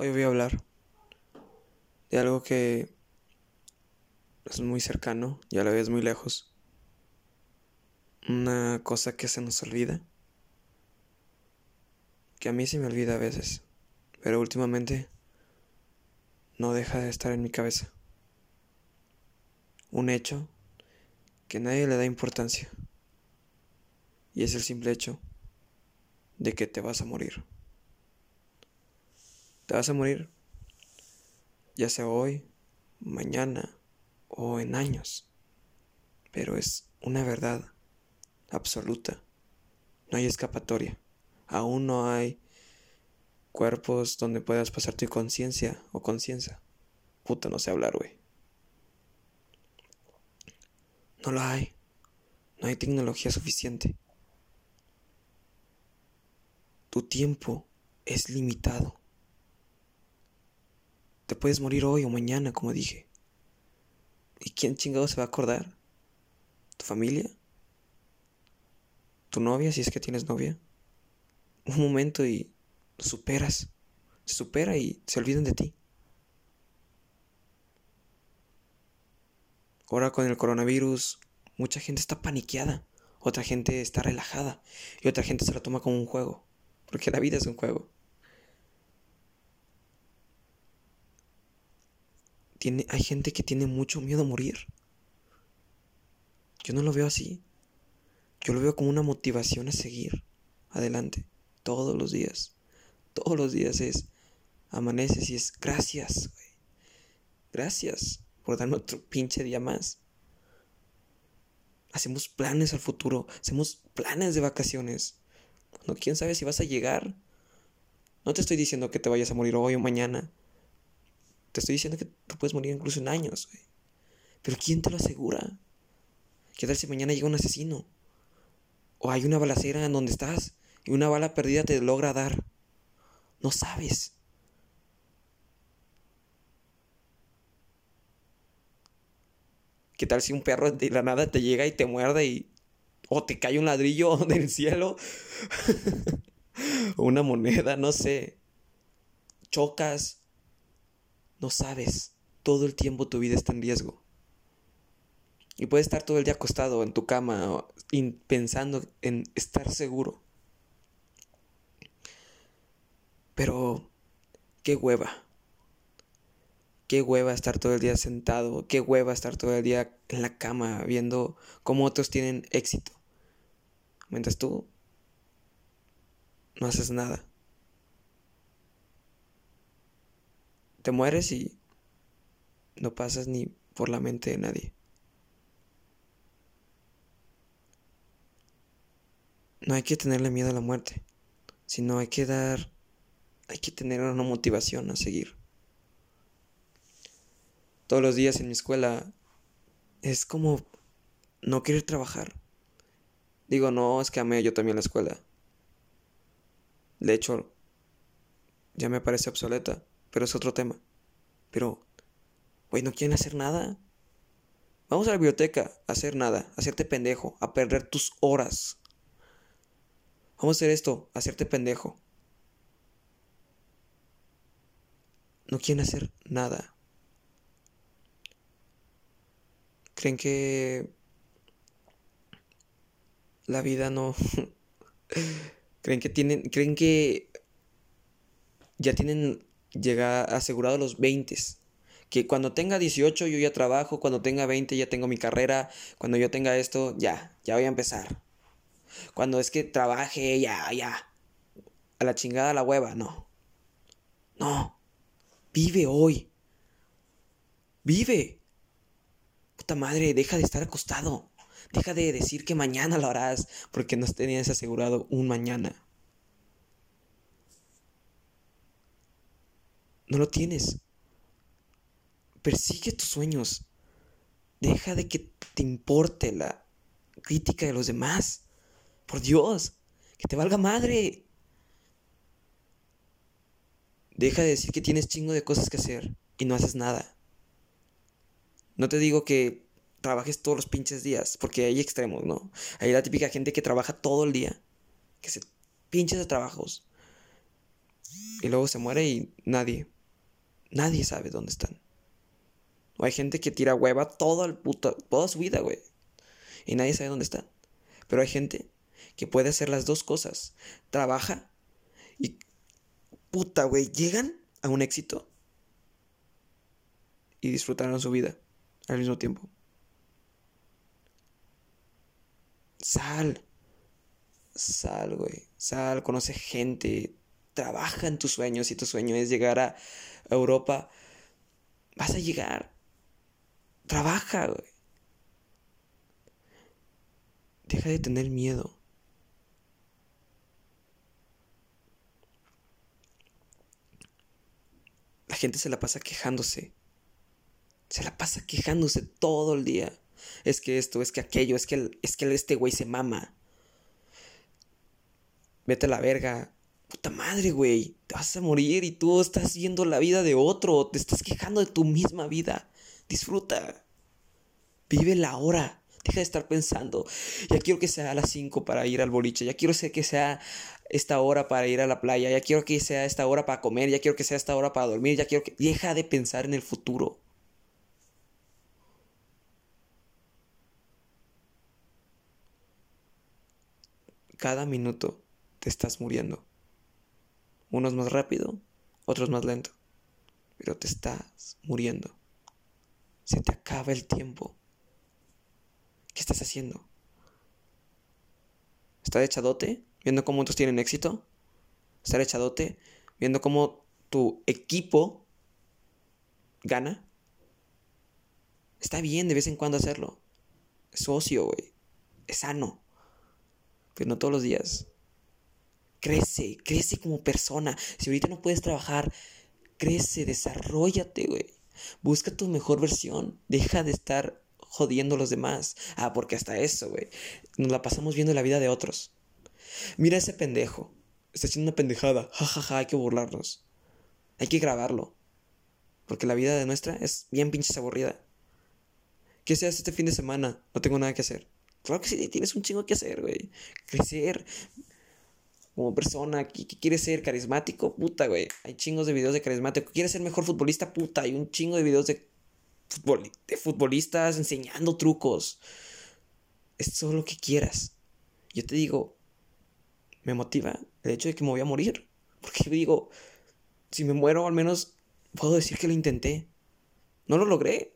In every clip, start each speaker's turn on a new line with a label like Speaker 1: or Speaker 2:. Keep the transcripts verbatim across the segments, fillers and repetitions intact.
Speaker 1: Hoy voy a hablar de algo que es muy cercano y a la vez muy lejos. Una cosa que se nos olvida, que a mí se me olvida a veces, pero últimamente no deja de estar en mi cabeza. Un hecho que nadie le da importancia, y es el simple hecho de que te vas a morir. Te vas a morir, ya sea hoy, mañana o en años, pero es una verdad absoluta. No hay escapatoria. Aún no hay cuerpos donde puedas pasar tu conciencia o conciencia. Puta, no sé hablar, güey. No lo hay. No hay tecnología suficiente. Tu tiempo es limitado. Te puedes morir hoy o mañana, como dije. ¿Y quién chingado se va a acordar? ¿Tu familia? ¿Tu novia, si es que tienes novia? Un momento y lo superas. Se supera y se olvidan de ti. Ahora con el coronavirus, mucha gente está paniqueada. Otra gente está relajada. Y otra gente se lo toma como un juego. Porque la vida es un juego. Tiene, hay gente que tiene mucho miedo a morir. Yo no lo veo así. Yo lo veo como una motivación a seguir adelante. Todos los días. Todos los días es amaneces y es gracias, güey. Gracias por darme otro pinche día más. Hacemos planes al futuro. Hacemos planes de vacaciones. No, quién sabe si vas a llegar. No te estoy diciendo que te vayas a morir hoy o mañana. Te estoy diciendo que te puedes morir incluso en años, güey. Pero ¿quién te lo asegura? ¿Qué tal si mañana llega un asesino? O hay una balacera en donde estás y una bala perdida te logra dar. No sabes. ¿Qué tal si un perro de la nada te llega y te muerde y... o te cae un ladrillo del cielo? O una moneda, no sé. Chocas. No sabes. Todo el tiempo tu vida está en riesgo. Y puedes estar todo el día acostado en tu cama pensando en estar seguro. Pero qué hueva. Qué hueva estar todo el día sentado. Qué hueva estar todo el día en la cama viendo cómo otros tienen éxito. Mientras tú no haces nada. Te mueres y no pasas ni por la mente de nadie. No hay que tenerle miedo a la muerte, sino hay que dar, hay que tener una motivación a seguir. Todos los días en mi escuela es como no querer trabajar. Digo, no, es que amé yo también la escuela. De hecho, ya me parece obsoleta, pero es otro tema. Pero, güey, ¿no quieren hacer nada? Vamos a la biblioteca a hacer nada, a hacerte pendejo, a perder tus horas. Vamos a hacer esto, a hacerte pendejo. No quieren hacer nada. Creen que la vida no... creen que tienen... Creen que ya tienen llega asegurado los veinte. Que cuando tenga dieciocho yo ya trabajo, cuando tenga veinte ya tengo mi carrera, cuando yo tenga esto, ya, ya voy a empezar. Cuando es que trabaje, ya, ya. A la chingada la hueva, no. No. Vive hoy. Vive. Puta madre, deja de estar acostado. Deja de decir que mañana lo harás porque no tenías asegurado un mañana. No lo tienes. Persigue tus sueños. Deja de que te importe la crítica de los demás. Por Dios, que te valga madre. Deja de decir que tienes chingo de cosas que hacer y no haces nada. No te digo que trabajes todos los pinches días, porque hay extremos, ¿no? Hay la típica gente que trabaja todo el día, que se pinches de trabajos. Y luego se muere y nadie, nadie sabe dónde están. O hay gente que tira hueva todo el puto, toda su vida, güey. Y nadie sabe dónde están. Pero hay gente que puede hacer las dos cosas. Trabaja y puta, güey, llegan a un éxito y disfrutaron su vida al mismo tiempo. Sal, sal, güey, sal, conoce gente, trabaja en tus sueños. Si tu sueño es llegar a Europa, vas a llegar. Trabaja, güey. Deja de tener miedo. La gente se la pasa quejándose. Se la pasa quejándose todo el día. Es que esto, es que aquello, es que, el, es que este güey se mama. Vete a la verga. Puta madre, güey. Te vas a morir y tú estás viendo la vida de otro. Te estás quejando de tu misma vida. Disfruta. Vive la hora. Deja de estar pensando. Ya quiero que sea a las cinco para ir al boliche. Ya quiero que sea esta hora para ir a la playa. Ya quiero que sea esta hora para comer. Ya quiero que sea esta hora para dormir. Ya quiero que... Deja de pensar en el futuro. Cada minuto te estás muriendo. Unos más rápido, otros más lento. Pero te estás muriendo. Se te acaba el tiempo. ¿Qué estás haciendo? ¿Estar echadote viendo cómo otros tienen éxito? ¿Estar echadote viendo cómo tu equipo gana? Está bien de vez en cuando hacerlo. Es ocio, güey. Es sano. Pero no todos los días. Crece, crece como persona. Si ahorita no puedes trabajar, crece, desarróllate, güey. Busca tu mejor versión. Deja de estar jodiendo a los demás. Ah, porque hasta eso, güey. Nos la pasamos viendo la vida de otros. Mira ese pendejo. Está haciendo una pendejada. Ja, ja, ja, hay que burlarnos. Hay que grabarlo. Porque la vida de nuestra es bien pinches aburrida. ¿Qué seas este fin de semana? No tengo nada que hacer. Claro que sí, tienes un chingo que hacer, güey. Crecer como persona. ¿Qué, qué quieres ser? ¿Carismático? Puta, güey. Hay chingos de videos de carismático. ¿Quieres ser mejor futbolista? Puta, hay un chingo de videos de, futbol, de futbolistas enseñando trucos. Es todo lo que quieras. Yo te digo, me motiva el hecho de que me voy a morir. Porque yo digo, si me muero, al menos puedo decir que lo intenté. No lo logré,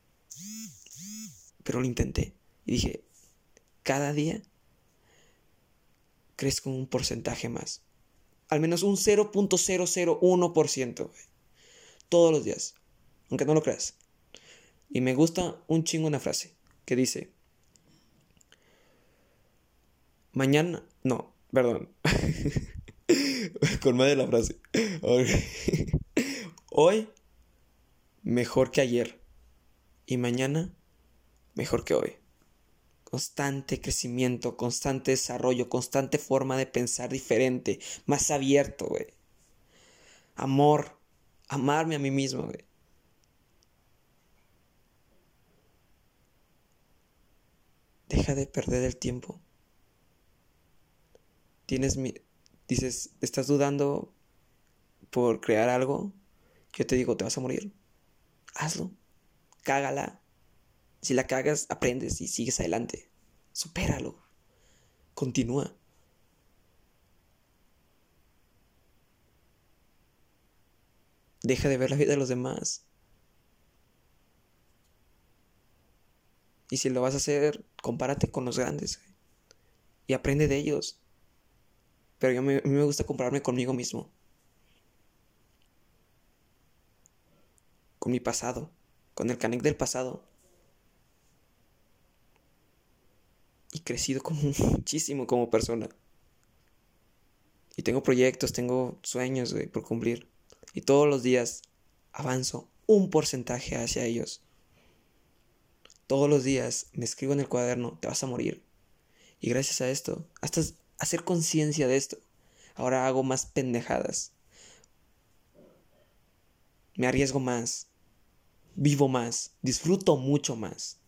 Speaker 1: pero lo intenté. Y dije, cada día crezco un porcentaje más. Al menos un cero punto cero cero uno por ciento. Todos los días. Aunque no lo creas. Y me gusta un chingo una frase que dice, mañana... No, perdón. Con madre la frase. Hoy mejor que ayer. Y mañana mejor que hoy. Constante crecimiento, constante desarrollo, constante forma de pensar diferente, más abierto, güey. Amor, amarme a mí mismo, güey. Deja de perder el tiempo. Tienes mi... Dices, ¿estás dudando por crear algo? Yo te digo, te vas a morir. Hazlo. Cágala. Si la cagas, aprendes y sigues adelante. Supéralo. Continúa. Deja de ver la vida de los demás. Y si lo vas a hacer, compárate con los grandes, güey. Y aprende de ellos. Pero yo me, a mí me gusta compararme conmigo mismo. Con mi pasado. Con el Canek del pasado. Y crecido como muchísimo como persona. Y tengo proyectos, tengo sueños, güey, por cumplir. Y todos los días avanzo un porcentaje hacia ellos. Todos los días me escribo en el cuaderno, te vas a morir. Y gracias a esto, hasta hacer conciencia de esto, ahora hago más pendejadas. Me arriesgo más. Vivo más. Disfruto mucho más.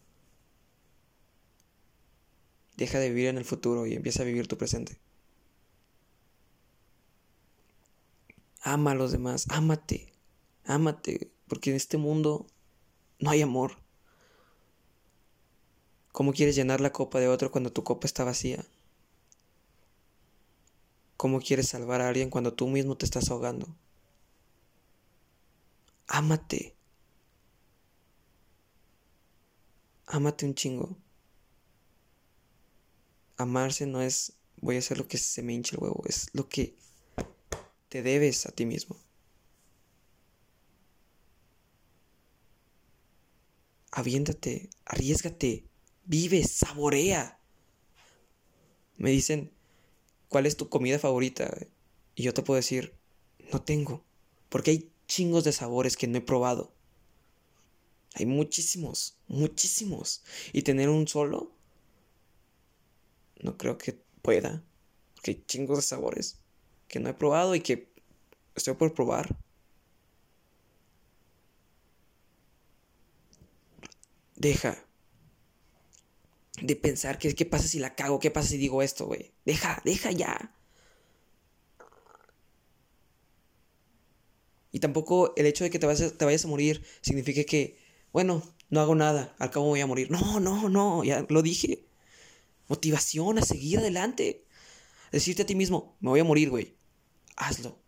Speaker 1: Deja de vivir en el futuro y empieza a vivir tu presente. Ama a los demás, ámate, ámate, porque en este mundo no hay amor. ¿Cómo quieres llenar la copa de otro cuando tu copa está vacía? ¿Cómo quieres salvar a alguien cuando tú mismo te estás ahogando? Ámate. Ámate un chingo. Amarse no es voy a hacer lo que se me hinche el huevo, es lo que te debes a ti mismo. Aviéntate, arriésgate, vive, saborea. Me dicen, ¿cuál es tu comida favorita? Y yo te puedo decir, no tengo, porque hay chingos de sabores que no he probado. Hay muchísimos, muchísimos. Y tener un solo, no creo que pueda, porque hay chingos de sabores que no he probado y que estoy por probar. Deja de pensar que qué pasa si la cago, qué pasa si digo esto, güey. Deja, deja ya. Y tampoco el hecho de que te vayas, te vayas a morir significa que, bueno, no hago nada, al cabo voy a morir. No, no, no, ya lo dije. Motivación a seguir adelante. Decirte a ti mismo, me voy a morir, güey. Hazlo.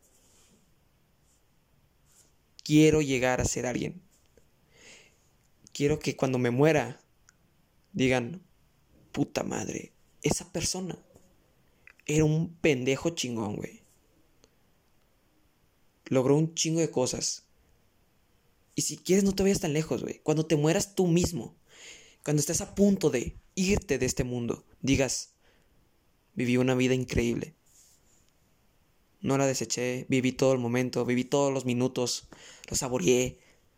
Speaker 1: Quiero llegar a ser alguien. Quiero que cuando me muera digan, puta madre, esa persona era un pendejo chingón, güey. Logró un chingo de cosas. Y si quieres no te vayas tan lejos, güey. Cuando te mueras tú mismo, cuando estés a punto de irte de este mundo, digas, viví una vida increíble. No la deseché, viví todo el momento, viví todos los minutos, lo saboreé.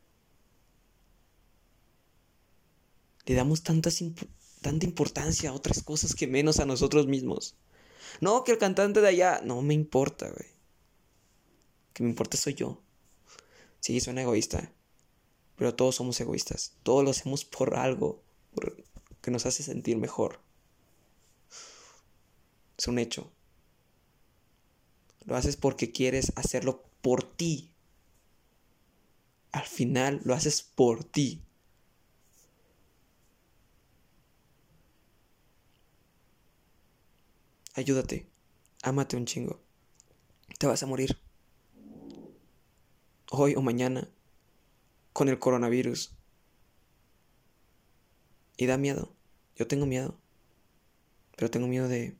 Speaker 1: Le damos tantas imp- tanta importancia a otras cosas que menos a nosotros mismos. No, que el cantante de allá, no me importa, güey. Que me importa soy yo. Sí, suena egoísta, pero todos somos egoístas. Todos lo hacemos por algo, por que nos hace sentir mejor. Es un hecho. Lo haces porque quieres hacerlo por ti. Al final lo haces por ti. Ayúdate. Ámate un chingo. Te vas a morir. Hoy o mañana. Con el coronavirus. Y da miedo. Yo tengo miedo. Pero tengo miedo de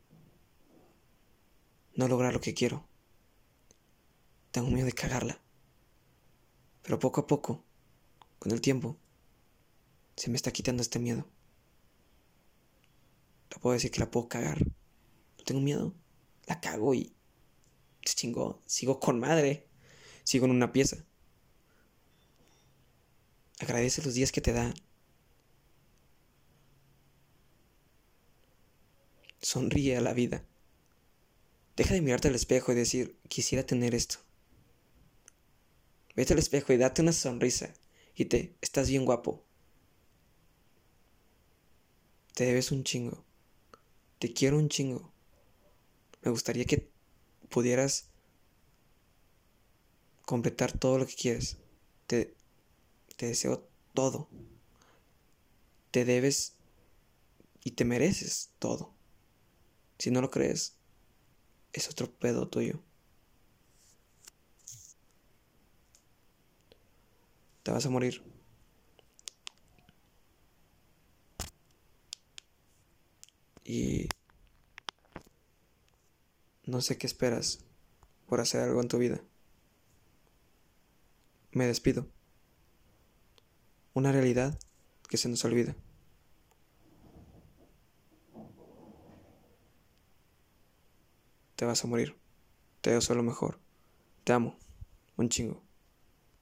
Speaker 1: no lograr lo que quiero. Tengo miedo de cagarla. Pero poco a poco, con el tiempo, se me está quitando este miedo. Te puedo decir que la puedo cagar. No tengo miedo. La cago y se chingó. Sigo con madre. Sigo en una pieza. Agradece los días que te dan. Sonríe a la vida. Deja de mirarte al espejo y decir, quisiera tener esto. Vete al espejo y date una sonrisa. Y te, estás bien guapo. Te debes un chingo. Te quiero un chingo. Me gustaría que pudieras completar todo lo que quieres. Te, te deseo todo. Te debes y te mereces todo. Si no lo crees, es otro pedo tuyo. Te vas a morir. Y no sé qué esperas por hacer algo en tu vida. Me despido. Una realidad que se nos olvida. Te vas a morir. Te deseo lo mejor. Te amo. Un chingo.